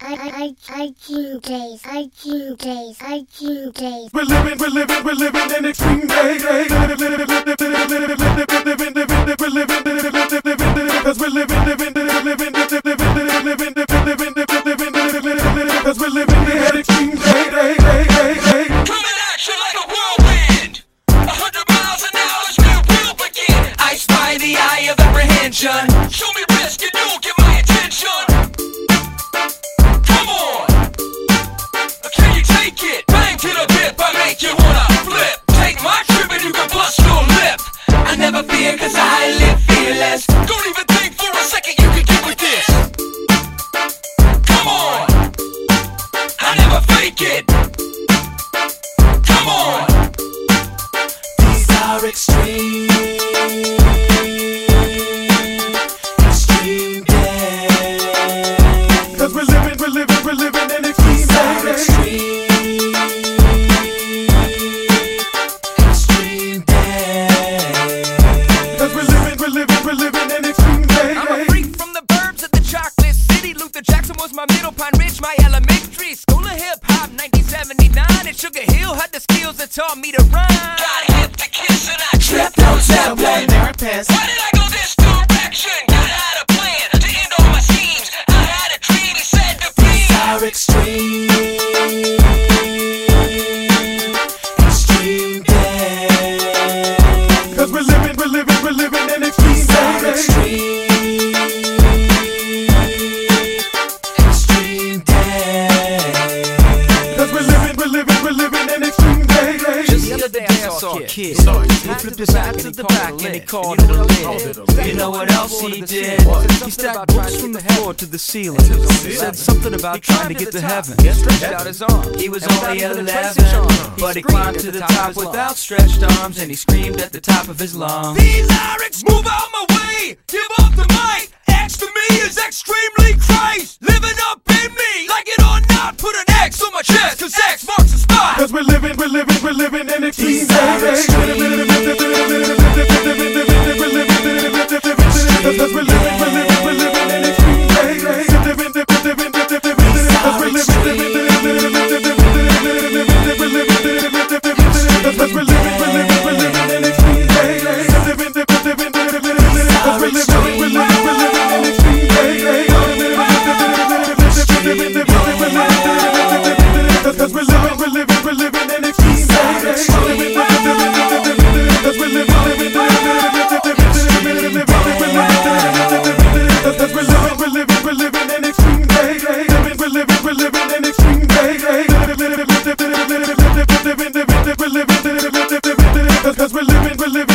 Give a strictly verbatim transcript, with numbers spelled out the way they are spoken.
I I iTunes days, iTunes days, iTunes days. We're living, we're living, we're living in extreme days. We're living, we're living, cause we're living, living, living, cause we're living in extreme days. Coming at you like a whirlwind, a hundred miles an hour is where we'll begin. I spy the eye of apprehension. Show me risk and you'll get my attention. Come on, can you take it? Bang to the dip, I make you wanna flip. Take my trip and you can bust your lip. I never fear cause I live fearless. Don't even think for a second you can get with this. Come on, I never fake it. Come on, these are extreme, extreme days. Cause we're living, we're living, we're living in extreme days. Extreme, extreme days. Cause we're living, we're living, we're living in extreme days. I'm a freak from the burbs of the chocolate city. Luther Jackson was my middle, Pine Ridge my elementary. School of hip hop, nineteen seventy-nine. And Sugar Hill had the skills that taught me to rhyme. Got hip to kiss and I tripped on Zeppelin. Why did I go this direction? God had a plan to end all my schemes. I had a dream, he said to be. These are extreme, extreme days. Cause we're living, we're living, we're living in extreme days. Extreme, extreme days. Cause we're living, we're living, we're living in extreme days. Just the other day I saw a kid. He flipped his hat to the back and he called it a lid. You know what else he did? He stacked books from the floor to the ceiling. He said something about trying to get to heaven. He stretched out his arm. He was only eleven, but he climbed to the top with outstretched arms and he screamed at the top of his lungs. These lyrics move out my way. Give up the mic. X to me is extremely Christ. Living up in me. Like it or not, put an X on my chest. Cause X marks the spot. Cause we're living, we're living, we're living in extreme These are days. extreme. Cause we're living, we're living, we're living in extreme days. Cause we're living, we're living, we're living in extreme days. Cause we're living, we're living, we're living in extreme days. Cause we're living, we're living in extreme days. Cause we're living, we're living, we're living in extreme days. Cause we're living, cause we're living, we're living, we're living in extreme days. We're living, we're living in extreme days. We're living, we're living, we're living. Cause we're living, we're living.